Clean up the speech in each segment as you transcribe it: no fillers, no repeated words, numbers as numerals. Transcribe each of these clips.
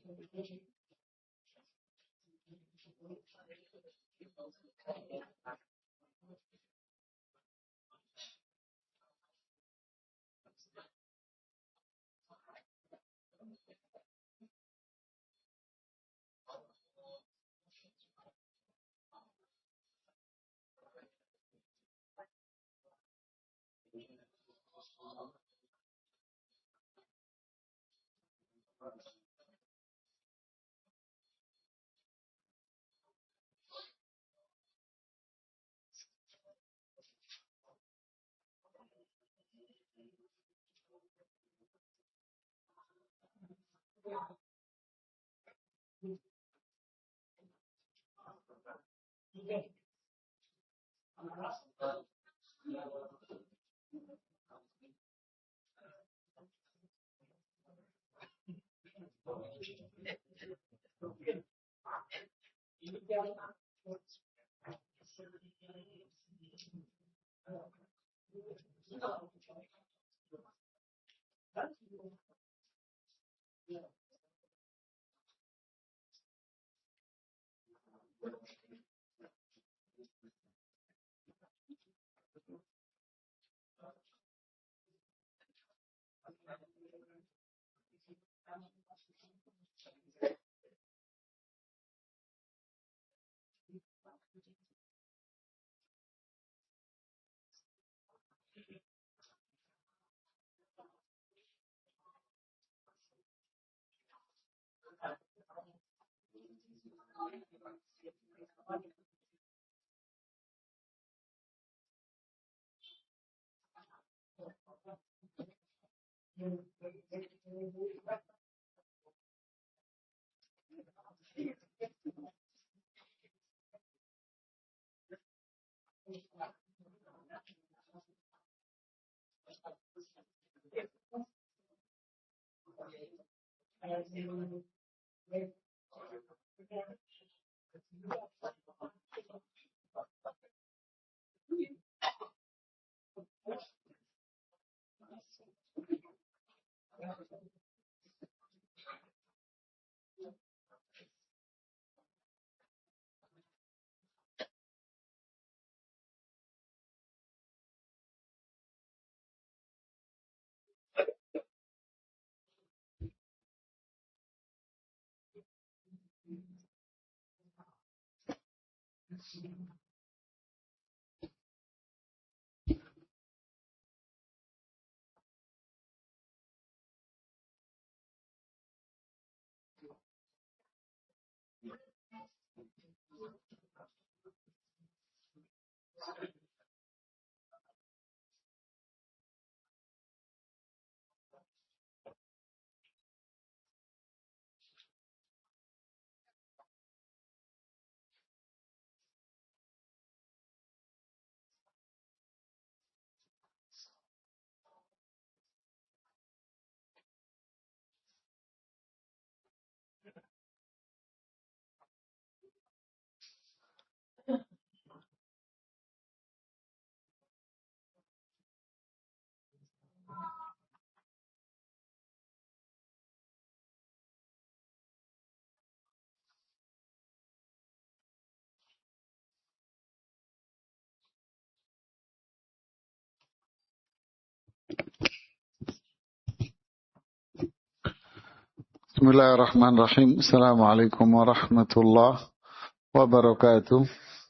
Bismillahirrahmanirrahim. Assalamualaikum warahmatullahi wabarakatuh.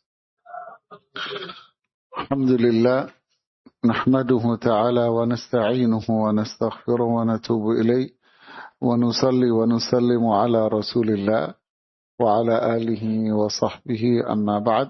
Alhamdulillah. Nahmaduhu ta'ala wa nasta'inuhu wa nastaghfiruhu wa natubu ilaih. Wa nusalli wa nusallimu ala rasulillah wa ala alihi wa sahbihi amma ba'd.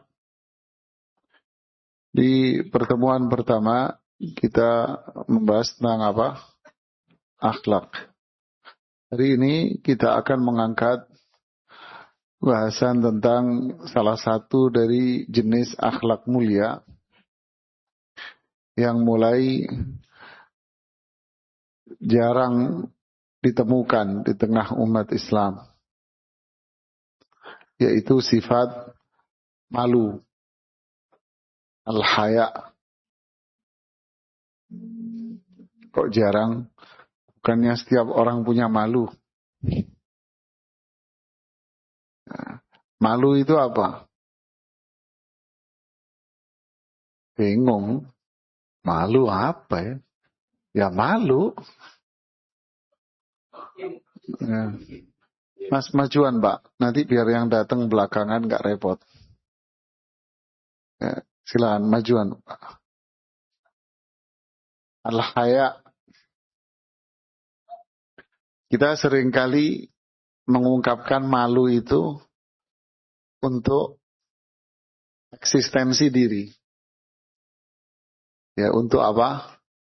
Di pertemuan pertama kita membahas tentang apa? Akhlak. Hari ini kita akan mengangkat bahasan tentang salah satu dari jenis akhlak mulia yang mulai jarang ditemukan di tengah umat Islam, yaitu sifat malu, al-haya. Kok jarang? Bukannya setiap orang punya malu? Malu itu apa? Bingung. Malu apa ya? Ya malu. Ya. Mas majuan Pak. Nanti biar yang datang belakangan nggak repot. Ya, silakan majuan Pak. Al-haya. Kita seringkali mengungkapkan malu itu untuk eksistensi diri. Ya, untuk apa?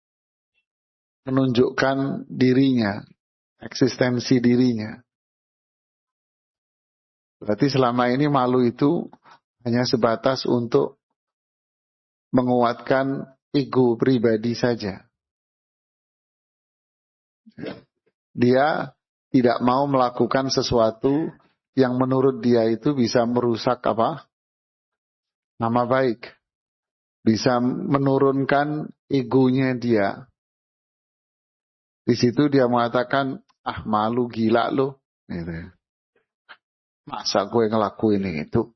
Menunjukkan dirinya, eksistensi dirinya. Berarti selama ini malu itu hanya sebatas untuk menguatkan ego pribadi saja. Dia tidak mau melakukan sesuatu yang menurut dia itu bisa merusak apa? Nama baik. Bisa menurunkan egonya dia. Di situ dia mengatakan, ah malu gila lo. Gitu. Masa gue ngelakuin itu?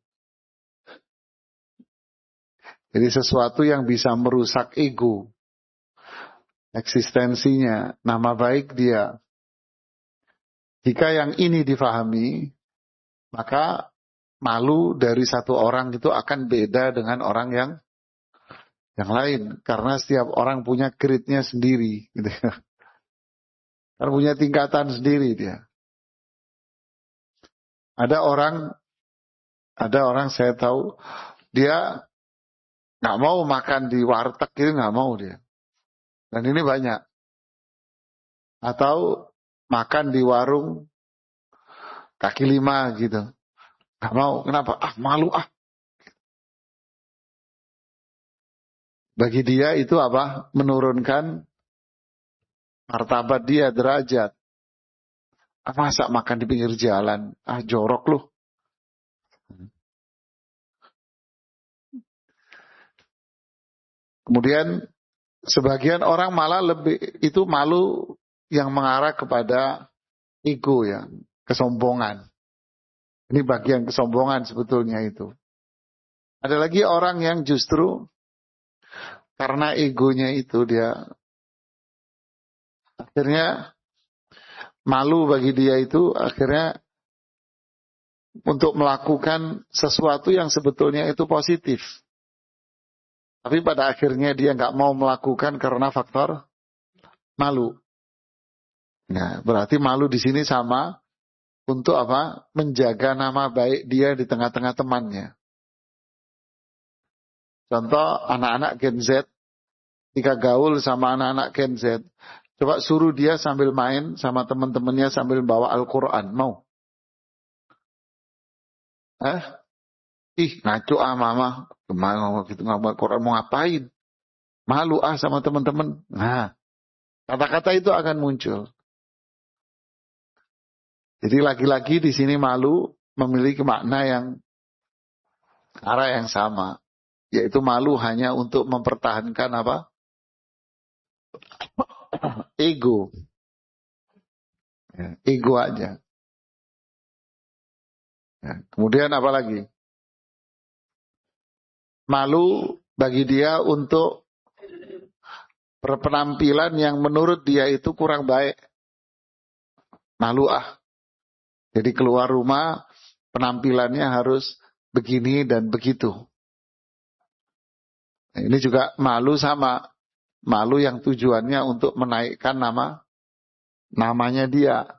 Jadi sesuatu yang bisa merusak ego, eksistensinya, nama baik dia. Jika yang ini difahami, maka malu dari satu orang itu akan beda dengan orang yang lain. Karena setiap orang punya grade-nya sendiri. Gitu. Karena punya tingkatan sendiri dia. Ada orang saya tahu, dia nggak mau makan di warteg itu nggak mau dia. Dan ini banyak. Atau makan di warung kaki lima gitu. Nggak mau. Kenapa? Ah malu ah. Bagi dia itu apa? Menurunkan martabat dia, derajat. Ah, masa makan di pinggir jalan? Ah jorok loh. Kemudian sebagian orang malah lebih itu malu yang mengarah kepada ego ya, kesombongan. Ini bagian kesombongan sebetulnya itu. Ada lagi orang yang justru karena egonya itu dia akhirnya malu bagi dia itu akhirnya untuk melakukan sesuatu yang sebetulnya itu positif. Tapi pada akhirnya dia nggak mau melakukan karena faktor malu. Nah, berarti malu di sini sama untuk apa? Menjaga nama baik dia di tengah-tengah temannya. Contoh anak-anak Gen Z, ketika gaul sama anak-anak Gen Z, coba suruh dia sambil main sama teman-temannya sambil bawa Al-Quran, mau? Ih, ngaco ah mama, kemana gitu ngomong Al-Quran mau ngapain? Malu ah sama teman-teman. Nah, kata-kata itu akan muncul. Jadi laki-laki di sini malu memiliki makna yang arah yang sama, yaitu malu hanya untuk mempertahankan apa? Ego. Ya, ego aja. Ya, kemudian apa lagi? Malu bagi dia untuk berpenampilan yang menurut dia itu kurang baik. Malu ah. Jadi keluar rumah penampilannya harus begini dan begitu. Nah, ini juga malu sama. Malu yang tujuannya untuk menaikkan namanya dia.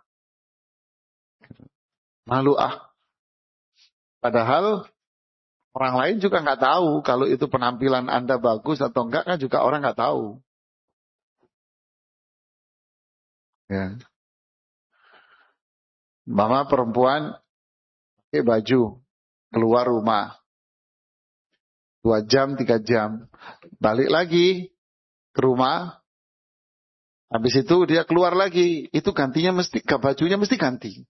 Malu ah. Padahal orang lain juga nggak tahu kalau itu penampilan Anda bagus atau enggak kan juga orang nggak tahu. Ya. Mama perempuan pakai baju keluar rumah 2 jam 3 jam balik lagi ke rumah. Habis itu dia keluar lagi, itu gantinya mesti bajunya mesti ganti.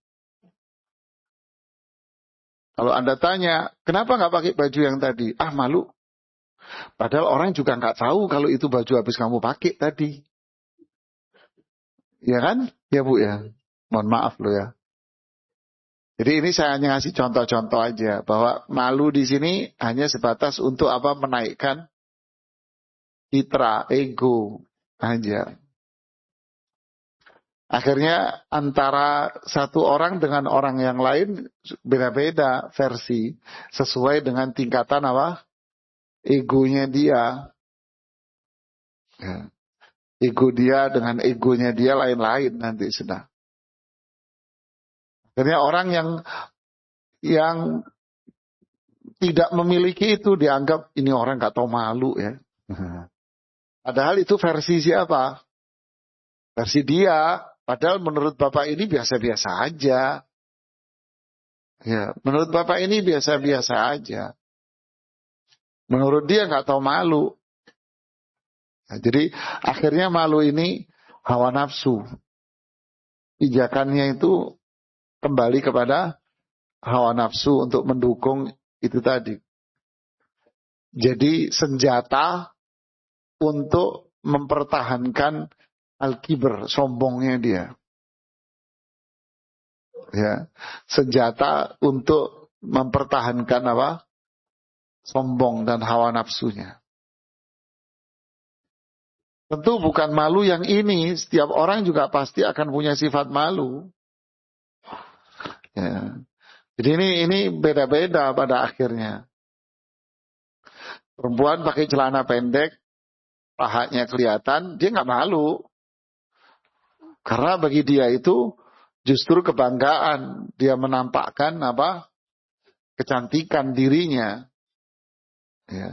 Kalau Anda tanya, kenapa nggak pakai baju yang tadi? Ah malu. Padahal orang juga nggak tahu kalau itu baju habis kamu pakai tadi. Ya kan? Ya Bu ya. Mohon maaf loh ya. Jadi ini saya hanya ngasih contoh-contoh aja bahwa malu di sini hanya sebatas untuk apa, menaikkan citra, ego aja. Akhirnya antara satu orang dengan orang yang lain beda-beda versi sesuai dengan tingkatan apa, egonya dia. Ya. Ego dia dengan egonya dia lain-lain nanti sudah. Akhirnya orang yang tidak memiliki itu dianggap ini orang nggak tahu malu ya. Padahal itu versi siapa? Versi dia. Padahal menurut Bapak ini biasa-biasa aja. Ya, menurut Bapak ini biasa-biasa aja. Menurut dia nggak tahu malu. Nah, jadi akhirnya malu ini hawa nafsu. Pijakannya itu kembali kepada hawa nafsu untuk mendukung itu tadi. Jadi senjata untuk mempertahankan al-kibr, sombongnya dia. Ya, senjata untuk mempertahankan apa? Sombong dan hawa nafsunya. Tentu bukan malu yang ini, setiap orang juga pasti akan punya sifat malu. Ya. Jadi ini beda-beda pada akhirnya. Perempuan pakai celana pendek, pahanya kelihatan, dia nggak malu. Karena bagi dia itu justru kebanggaan. Dia menampakkan apa? Kecantikan dirinya. Ya.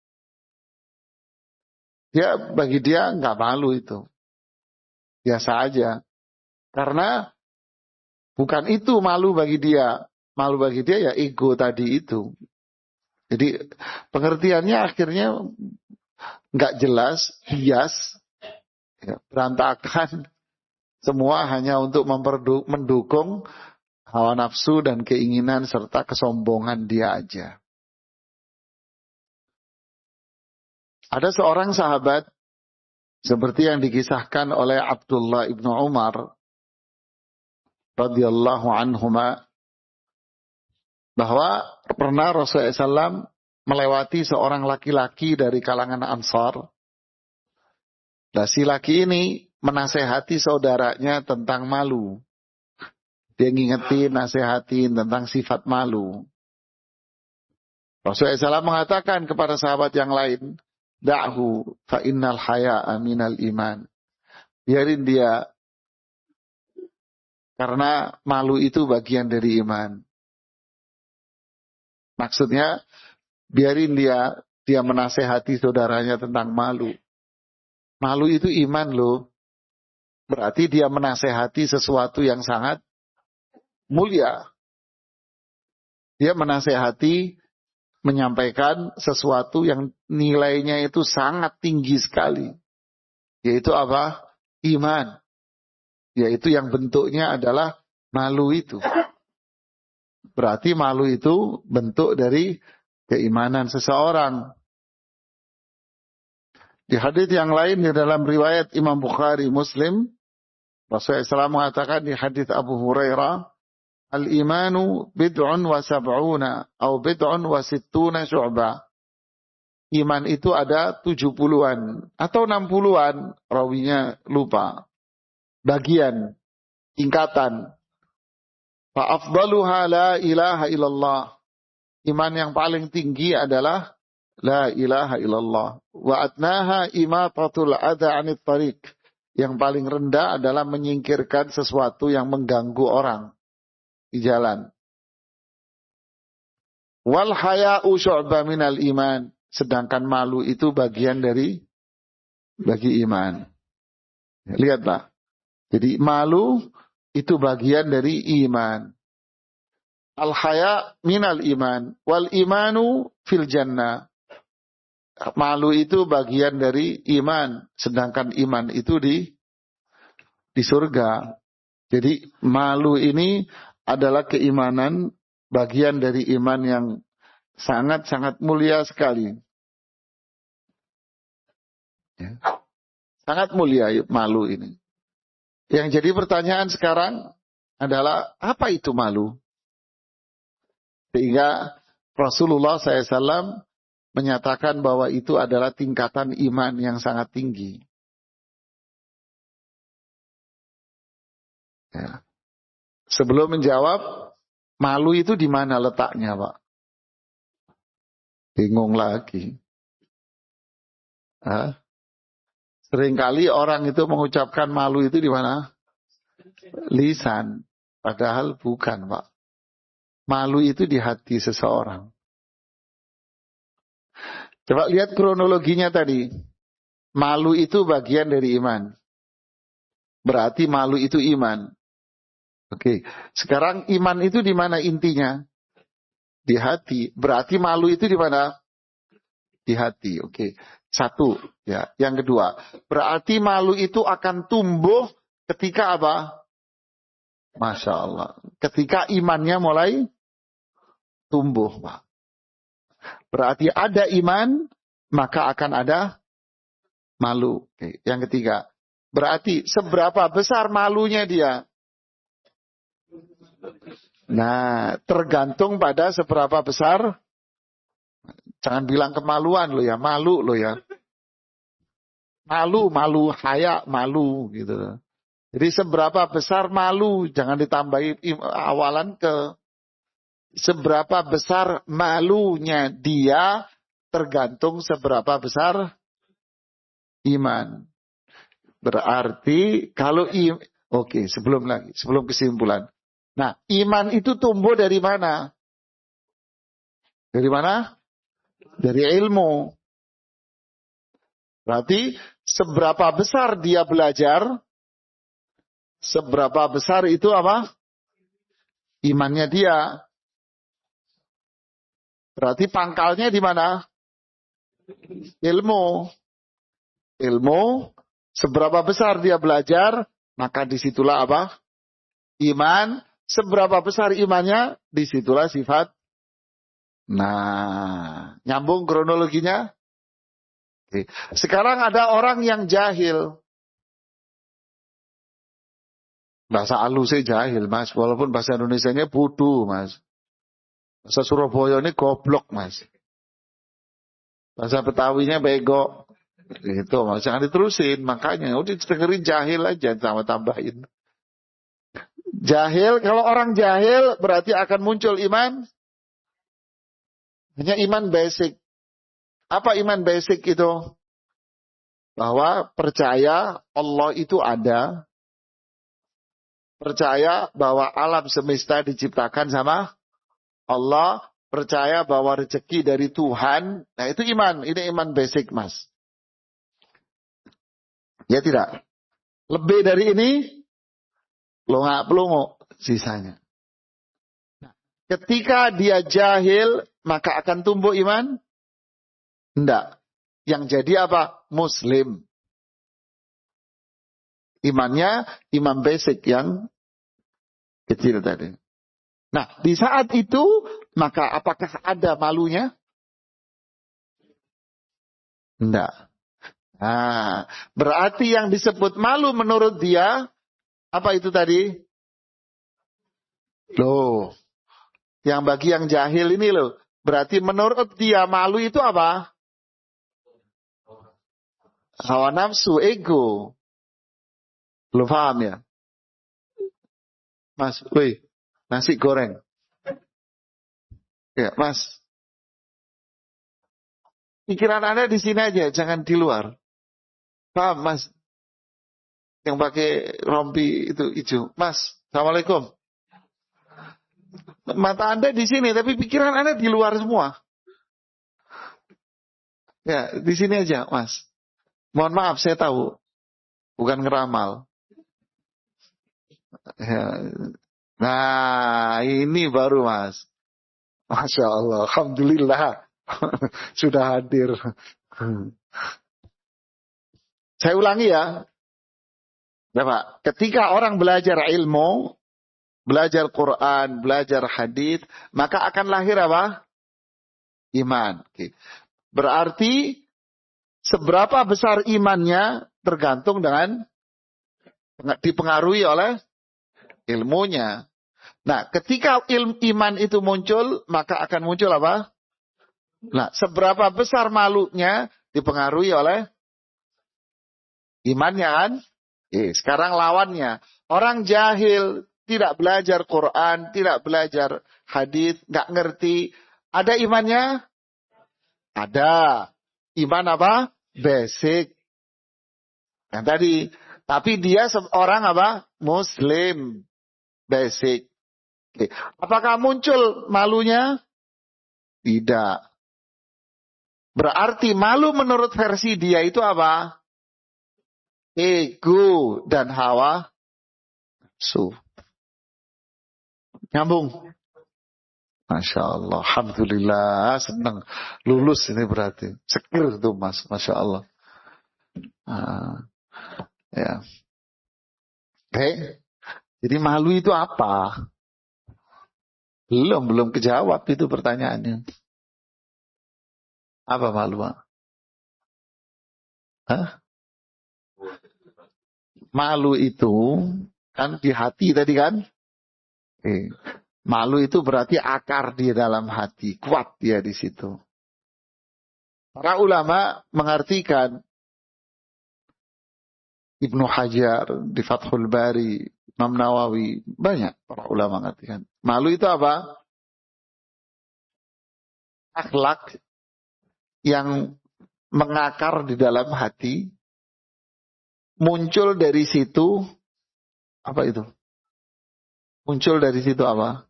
Bagi dia nggak malu itu. Biasa aja. Karena bukan itu malu bagi dia. Malu bagi dia ya ego tadi itu. Jadi pengertiannya akhirnya nggak jelas, bias, ya, berantakan. Semua hanya untuk mendukung hawa nafsu dan keinginan serta kesombongan dia aja. Ada seorang sahabat seperti yang dikisahkan oleh Abdullah ibnu Umar radhiyallahu anhuma bahwa pernah Rasulullah SAW melewati seorang laki-laki dari kalangan Ansar. Nah, si laki ini menasehati saudaranya tentang malu. Dia ngingetin, nasehatin tentang sifat malu. Rasulullah SAW mengatakan kepada sahabat yang lain, da'hu fa innal haya'a minal iman. Biarin dia, karena malu itu bagian dari iman. Maksudnya, biarin dia menasehati saudaranya tentang malu. Malu itu iman loh. Berarti dia menasehati sesuatu yang sangat mulia. Dia menasehati, menyampaikan sesuatu yang nilainya itu sangat tinggi sekali. Yaitu apa? Iman. Yaitu yang bentuknya adalah malu itu. Berarti malu itu bentuk dari keimanan seseorang. Di hadits yang lain di dalam riwayat Imam Bukhari Muslim, Rasulullah SAW mengatakan di hadits Abu Hurairah, al-imanu bid'un wa sab'una atau bid'un wa sittuna syu'bah. Iman itu ada 70-an atau 60-an, rawinya lupa. Bagian, tingkatan. Fa afdaluha la ilaha illallah. Iman yang paling tinggi adalah la ilaha illallah. Wa adnaha imatatul adha 'anit tariq. Yang paling rendah adalah menyingkirkan sesuatu yang mengganggu orang di jalan. Wal haya'u syu'bah minal iman. Sedangkan malu itu bagian dari iman. Lihatlah. Jadi malu itu bagian dari iman. Al-haya' minal iman. Wal imanu fil jannah. Malu itu bagian dari iman. Sedangkan iman itu di surga. Jadi malu ini adalah keimanan, bagian dari iman yang sangat-sangat mulia sekali. Ya. Sangat mulia malu ini. Yang jadi pertanyaan sekarang adalah, apa itu malu? Sehingga Rasulullah SAW menyatakan bahwa itu adalah tingkatan iman yang sangat tinggi. Ya. Sebelum menjawab, malu itu di mana letaknya, Pak? Bingung lagi. Hah? Seringkali orang itu mengucapkan malu itu di mana? Lisan. Padahal bukan, Pak. Malu itu di hati seseorang. Coba lihat kronologinya tadi. Malu itu bagian dari iman. Berarti malu itu iman. Oke. Sekarang iman itu di mana intinya? Di hati. Berarti malu itu di mana? Di hati. Oke. Satu. Ya. Yang kedua. Berarti malu itu akan tumbuh ketika apa? Masya Allah. Ketika imannya mulai tumbuh, Pak. Berarti ada iman, maka akan ada malu. Oke. Yang ketiga. Berarti seberapa besar malunya dia? Nah, tergantung pada seberapa besar. Jangan bilang kemaluan lo ya, malu lo ya. Malu, haya, malu gitu. Jadi seberapa besar malu, jangan ditambahi awalan ke seberapa besar malunya dia, tergantung seberapa besar iman. Berarti kalau oke, sebelum kesimpulan. Nah, iman itu tumbuh dari mana? Dari mana? Dari ilmu. Berarti seberapa besar dia belajar, seberapa besar itu apa? Imannya dia. Berarti pangkalnya di mana? Ilmu. Ilmu, seberapa besar dia belajar, maka disitulah apa? Iman. Seberapa besar imannya, disitulah sifat. Nah, nyambung kronologinya? Oke. Sekarang ada orang yang jahil. Bahasa halusnya jahil, Mas. Walaupun bahasa Indonesianya bodoh, Mas. Bahasa Surabaya ini goblok, Mas. Bahasa Betawinya bego. Itu, Mas. Jangan diterusin. Makanya, udah dengerin jahil aja, sama tambahin. Jahil, kalau orang jahil berarti akan muncul iman. Hanya iman basic. Apa iman basic itu? Bahwa percaya Allah itu ada. Percaya bahwa alam semesta diciptakan sama Allah. Percaya bahwa rezeki dari Tuhan. Nah itu iman. Ini iman basic, Mas. Ya tidak? Lebih dari ini, lo nggak pelongo sisanya. Nah, ketika dia jahil, maka akan tumbuh iman? Enggak. Yang jadi apa? Muslim. Imannya iman basic yang kecil tadi. Nah, di saat itu, maka apakah ada malunya? Enggak. Nah, berarti yang disebut malu menurut dia, apa itu tadi? Loh, yang bagi yang jahil ini loh. Berarti menurut dia malu itu apa? Hawa nafsu, ego. Lo paham ya? Mas, woi, nasi goreng. Ya, Mas. Pikiran Anda di sini aja, jangan di luar. Paham, Mas? Yang pakai rompi itu hijau. Mas, Assalamualaikum. Mata Anda di sini, tapi pikiran Anda di luar semua. Ya, di sini aja, Mas. Mohon maaf, saya tahu. Bukan ngeramal. Ya. Nah, ini baru, Mas. Masya Allah, Alhamdulillah. Sudah hadir. Saya ulangi ya. Bapak, ketika orang belajar ilmu, belajar Quran, belajar hadis, maka akan lahir apa? Iman. Berarti seberapa besar imannya tergantung dengan dipengaruhi oleh ilmunya. Nah, ketika iman itu muncul, maka akan muncul apa? Nah, seberapa besar malunya dipengaruhi oleh imannya kan? Sekarang lawannya. Orang jahil, tidak belajar Quran, tidak belajar hadis, nggak ngerti. Ada imannya? Ada. Iman apa? Basic. Yang tadi. Tapi dia seorang apa? Muslim. Basic. Oke. Apakah muncul malunya? Tidak. Berarti malu menurut versi dia itu apa? Ego dan hawa nafsu. Nyambung. Masya Allah. Alhamdulillah. Senang. Lulus ini berarti. Sekir itu mas. Masya Allah. Ya. Oke. Jadi malu itu apa? Belum kejawab itu pertanyaannya. Apa malu? Hah? Malu itu kan di hati tadi kan? Malu itu berarti akar di dalam hati, kuat dia di situ. Para ulama mengartikan, Ibnu Hajar di Fathul Bari, Imam Nawawi, banyak para ulama mengartikan. Malu itu apa? Akhlak yang mengakar di dalam hati, muncul dari situ, apa itu? Muncul dari situ apa?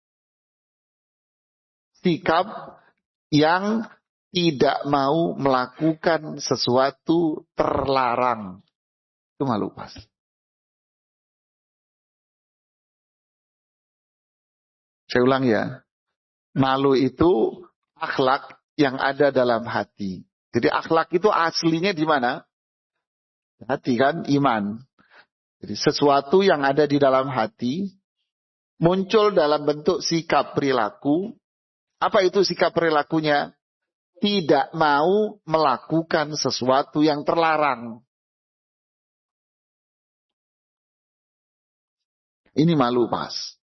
Sikap yang tidak mau melakukan sesuatu terlarang. Itu malu pas. Saya ulang ya. Malu itu akhlak yang ada dalam hati. Jadi akhlak itu aslinya di mana? Hati kan, iman. Jadi sesuatu yang ada di dalam hati muncul dalam bentuk sikap perilaku. Apa itu sikap perilakunya? Tidak mau melakukan sesuatu yang terlarang. Ini malu pas.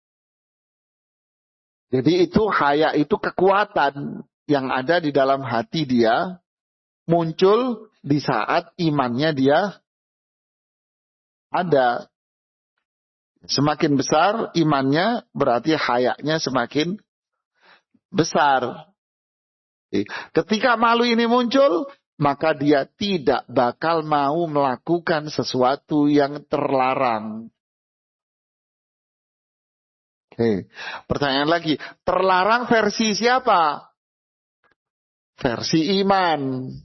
Jadi itu haya itu kekuatan yang ada di dalam hati dia muncul di saat imannya dia ada. Semakin besar imannya berarti hayanya semakin besar. Ketika malu ini muncul, maka dia tidak bakal mau melakukan sesuatu yang terlarang. Pertanyaan lagi, terlarang versi siapa? Versi iman.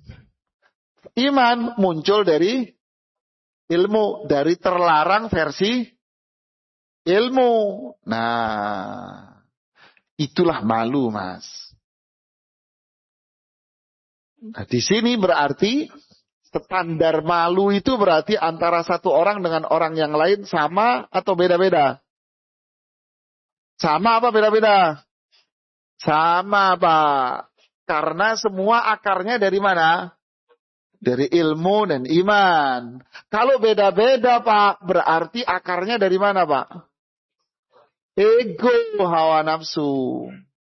Iman muncul dari ilmu, dari terlarang versi ilmu. Nah, itulah malu, Mas. Nah, di sini berarti standar malu itu berarti antara satu orang dengan orang yang lain sama atau beda-beda? Sama apa beda-beda? Sama, Pak. Karena semua akarnya dari mana? Dari ilmu dan iman. Kalau beda-beda, Pak, berarti akarnya dari mana, Pak? Ego, hawa nafsu.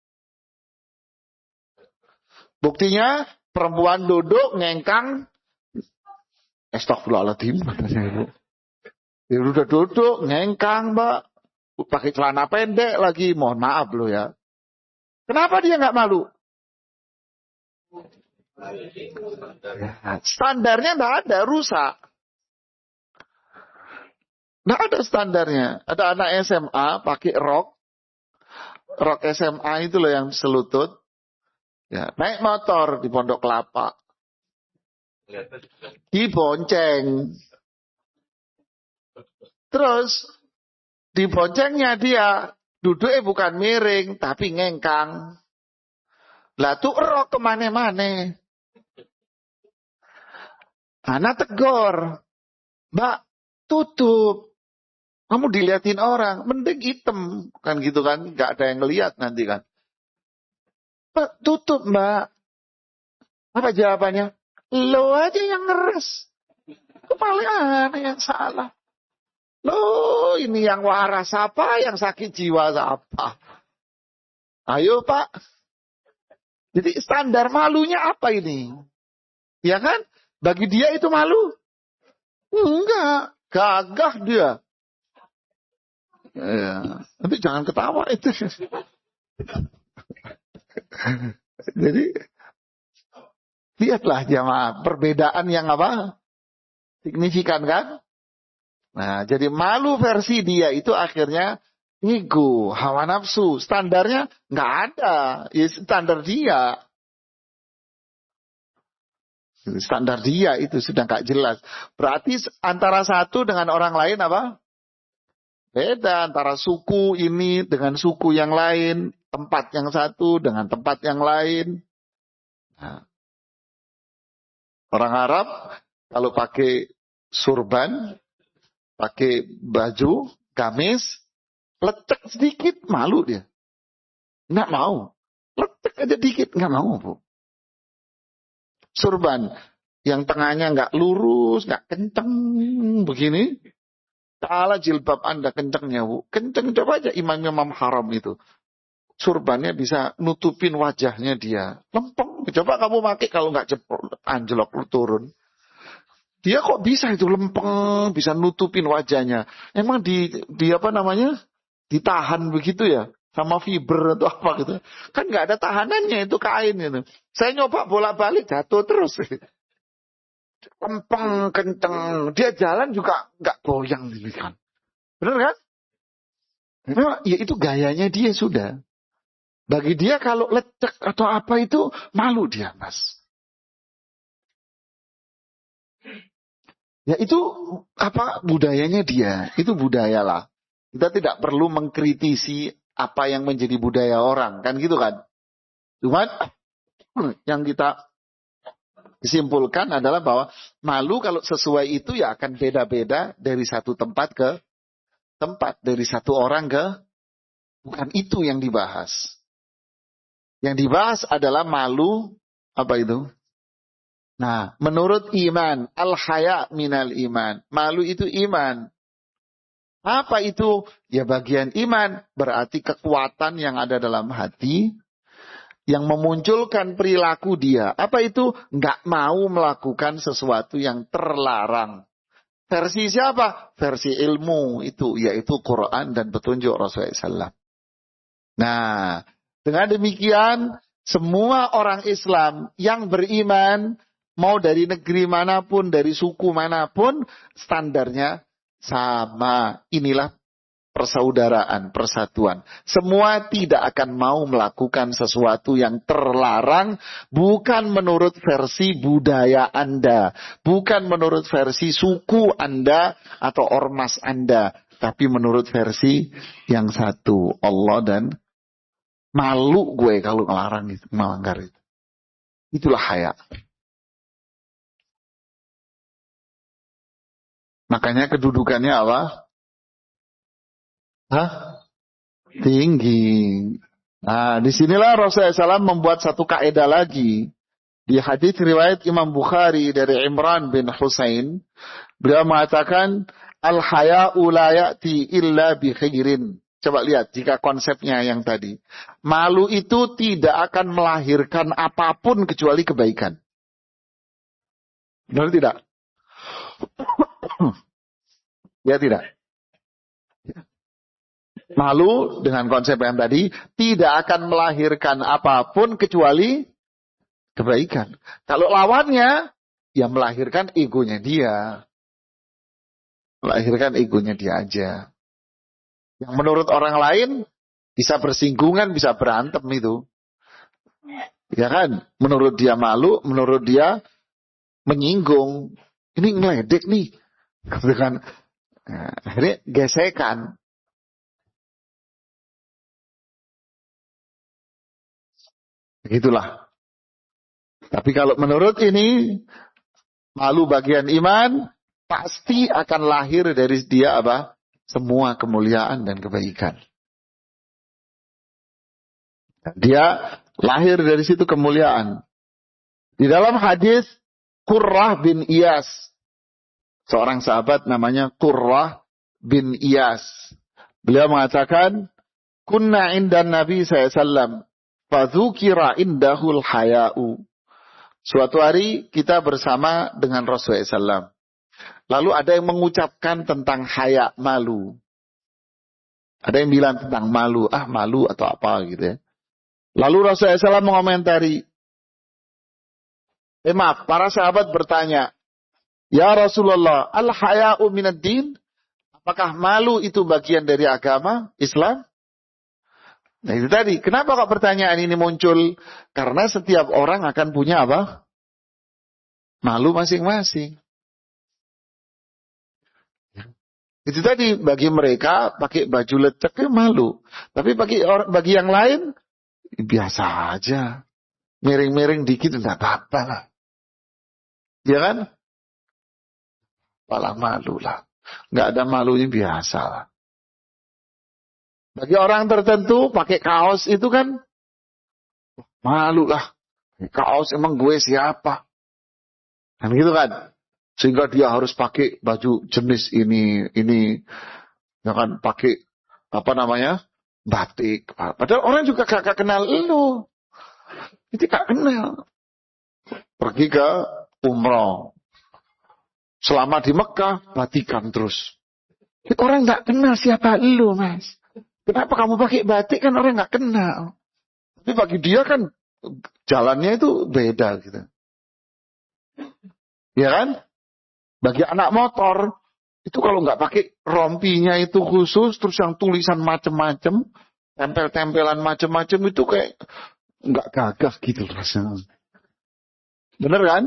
Buktinya, perempuan duduk, ngengkang. Astagfirullahaladzim, katanya Ibu. Ya udah duduk, ngengkang, Mbak. Pakai celana pendek lagi, mohon maaf loh ya. Kenapa dia nggak malu? Standarnya nggak ada, rusak. Nggak ada standarnya. Ada anak SMA pakai rok SMA itu loh yang selutut. Ya, naik motor di Pondok Kelapa. Dibonceng. Terus di boncengnya dia duduknya bukan miring tapi ngengkang. Lah tuh rok kemana-mana. Anak tegor, Mbak tutup. Kamu diliatin orang, mending hitam kan gitu kan, nggak ada yang ngeliat nanti kan. Mbak tutup Mbak. Apa jawabannya? Lo aja yang ngeres. Itu paling aneh yang salah. Loh, ini yang waras apa, yang sakit jiwa apa? Ayo Pak. Jadi standar malunya apa ini? Ya kan? Bagi dia itu malu? Enggak. Gagah dia. Ya. Nanti jangan ketawa itu. Jadi, lihatlah jamaah. Perbedaan yang apa? Signifikan kan? Nah, jadi malu versi dia itu akhirnya ego, hawa nafsu. Standarnya nggak ada. Ya, standar dia. Standar dia itu sudah nggak jelas. Berarti antara satu dengan orang lain apa? Beda antara suku ini dengan suku yang lain. Tempat yang satu dengan tempat yang lain. Nah, orang Arab kalau pakai surban, pakai baju, gamis, lecek sedikit, malu dia. Nggak mau. Lecek aja dikit, nggak mau, Bu. Surban, yang tengahnya nggak lurus, nggak kenceng, begini. Kala jilbab Anda kencengnya, Bu. Kenceng, coba aja imam-imam haram itu. Surbannya bisa nutupin wajahnya dia. Lempeng. Coba kamu pakai kalau nggak jeprol, anjlok, turun. Dia kok bisa itu lempeng, bisa nutupin wajahnya. Emang di apa namanya? Ditahan begitu ya? Sama fiber atau apa gitu. Kan nggak ada tahanannya itu kain gitu. Saya nyoba bolak-balik jatuh terus. Lempeng, kenceng. Dia jalan juga nggak goyang gitu kan. Benar kan? Memang ya itu gayanya dia sudah. Bagi dia kalau lecek atau apa itu malu dia, Mas. Ya itu apa budayanya dia, itu budayalah. Kita tidak perlu mengkritisi apa yang menjadi budaya orang, kan gitu kan. Cuman yang kita simpulkan adalah bahwa malu kalau sesuai itu ya akan beda-beda dari satu tempat ke tempat, dari satu orang ke, bukan itu yang dibahas. Yang dibahas adalah malu, apa itu? Nah, menurut iman, al-haya minal iman. Malu itu iman. Apa itu? Ya bagian iman. Berarti kekuatan yang ada dalam hati, yang memunculkan perilaku dia. Apa itu? Nggak mau melakukan sesuatu yang terlarang. Versi siapa? Versi ilmu itu, yaitu Quran dan petunjuk Rasulullah SAW. Nah, dengan demikian, semua orang Islam yang beriman, mau dari negeri manapun, dari suku manapun, standarnya sama. Inilah persaudaraan, persatuan. Semua tidak akan mau melakukan sesuatu yang terlarang, bukan menurut versi budaya Anda, bukan menurut versi suku Anda atau ormas Anda, tapi menurut versi yang satu, Allah dan malu gue kalau ngelarang itu, melanggar itu. Itulah haya. Makanya kedudukannya apa? Hah? Tinggi. Nah, disinilah Rasulullah SAW membuat satu kaidah lagi. Di hadis riwayat Imam Bukhari dari Imran bin Husain, beliau mengatakan, al-haya'u la ya'ti illa bi khairin. Coba lihat, jika konsepnya yang tadi. Malu itu tidak akan melahirkan apapun kecuali kebaikan. Benar tidak? Ya tidak. Malu dengan konsep yang tadi tidak akan melahirkan apapun kecuali kebaikan. Kalau lawannya, ya melahirkan egonya dia. Melahirkan egonya dia aja. Yang menurut orang lain bisa bersinggungan, bisa berantem itu. Ya kan? Menurut dia malu, menurut dia menyinggung. Ini ngeledek nih. Dengan akhirnya gesekan. Begitulah. Tapi kalau menurut ini, malu bagian iman, pasti akan lahir dari dia apa? Semua kemuliaan dan kebaikan. Dia lahir dari situ kemuliaan. Di dalam hadis Qurrah bin Iyas, seorang sahabat namanya Qurrah bin Iyas. Beliau mengatakan, kunna indan Nabi SAW, fadzukira indahul haya'u. Suatu hari kita bersama dengan Rasulullah SAW. Lalu ada yang mengucapkan tentang haya, malu. Ada yang bilang tentang malu, malu atau apa gitu ya. Lalu Rasulullah SAW mengomentari, maaf, para sahabat bertanya, ya Rasulullah, al-haya'u minad din? Apakah malu itu bagian dari agama Islam? Nah itu tadi, kenapa kok pertanyaan ini muncul? Karena setiap orang akan punya apa? Malu masing-masing. Itu tadi, bagi mereka pakai baju lecek malu. Tapi bagi yang lain, biasa aja. Miring-miring dikit enggak apa-apa lah. Ya kan? Malah malu lah. Enggak ada malunya, biasa lah. Bagi orang tertentu pakai kaos itu kan malu lah. Kaos emang gue siapa? Kan gitu kan? Sehingga dia harus pakai baju jenis ini, ya kan, pakai apa namanya, batik. Padahal orang juga gak kenal lu, itu gak kenal. Pergi ke umroh, selama di Mekah batikan terus. Orang gak kenal siapa lu, Mas. Kenapa kamu pakai batik? Kan orang gak kenal. Tapi bagi dia kan jalannya itu beda gitu. Ya kan? Bagi anak motor, itu kalau nggak pakai rompinya itu khusus, terus yang tulisan macem-macem, tempel-tempelan macem-macem, itu kayak nggak gagah gitu rasanya. Bener kan?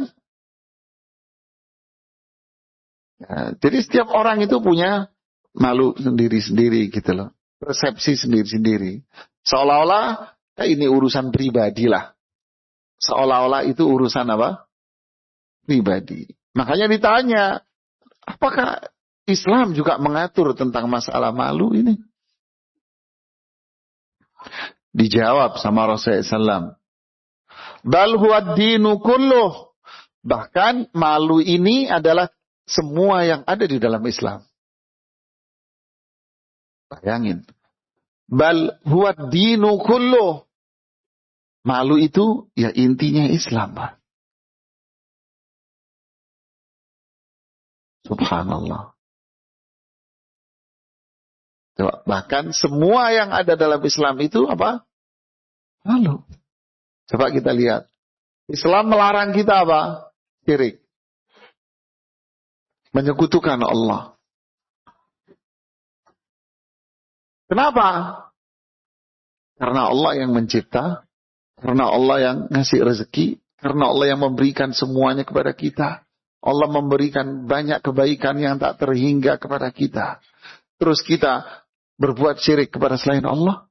Ya, jadi setiap orang itu punya malu sendiri-sendiri gitu loh. Persepsi sendiri-sendiri. Seolah-olah ini urusan pribadi lah. Seolah-olah itu urusan apa? Pribadi. Makanya ditanya, apakah Islam juga mengatur tentang masalah malu ini? Dijawab sama Rasulullah SAW. Bal huwa dinu kulluh. Bahkan malu ini adalah semua yang ada di dalam Islam. Bayangin. Bal huwa dinu kulluh. Malu itu ya intinya Islam, Pak. Subhanallah. Bahkan semua yang ada dalam Islam itu apa? Malu. Coba kita lihat. Islam melarang kita apa? Syirik. Menyekutukan Allah. Kenapa? Karena Allah yang mencipta. Karena Allah yang ngasih rezeki. Karena Allah yang memberikan semuanya kepada kita. Allah memberikan banyak kebaikan yang tak terhingga kepada kita. Terus kita berbuat syirik kepada selain Allah.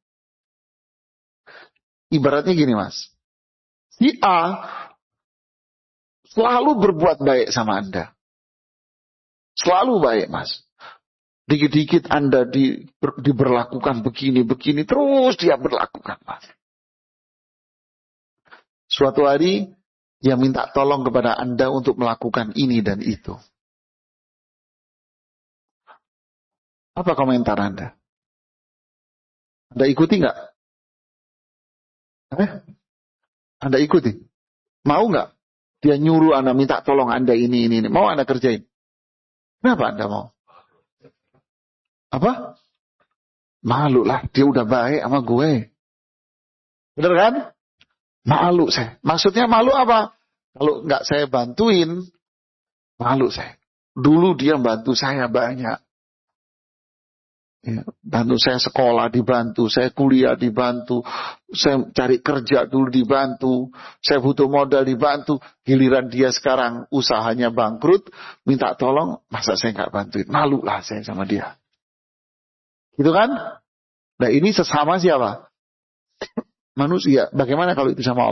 Ibaratnya gini, Mas. Si A selalu berbuat baik sama Anda. Selalu baik, Mas. Dikit-dikit Anda diberlakukan begini-begini. Terus dia berlakukan, Mas. Suatu hari dia minta tolong kepada Anda untuk melakukan ini dan itu. Apa komentar Anda? Anda ikuti nggak? Anda ikuti? Mau nggak? Dia nyuruh Anda, minta tolong Anda ini. Mau Anda kerjain? Kenapa Anda mau? Apa? Malu lah, dia udah baik sama gue. Bener kan? Malu saya. Maksudnya malu apa? Kalau nggak saya bantuin, malu saya. Dulu dia bantu saya banyak. Ya, bantu saya sekolah dibantu, saya kuliah dibantu, saya cari kerja dulu dibantu, saya butuh modal dibantu. Giliran dia sekarang usahanya bangkrut, minta tolong, masa saya nggak bantuin? Malu lah saya sama dia. Gitu kan? Nah ini sesama siapa? Manusia. Bagaimana kalau itu sama Allah?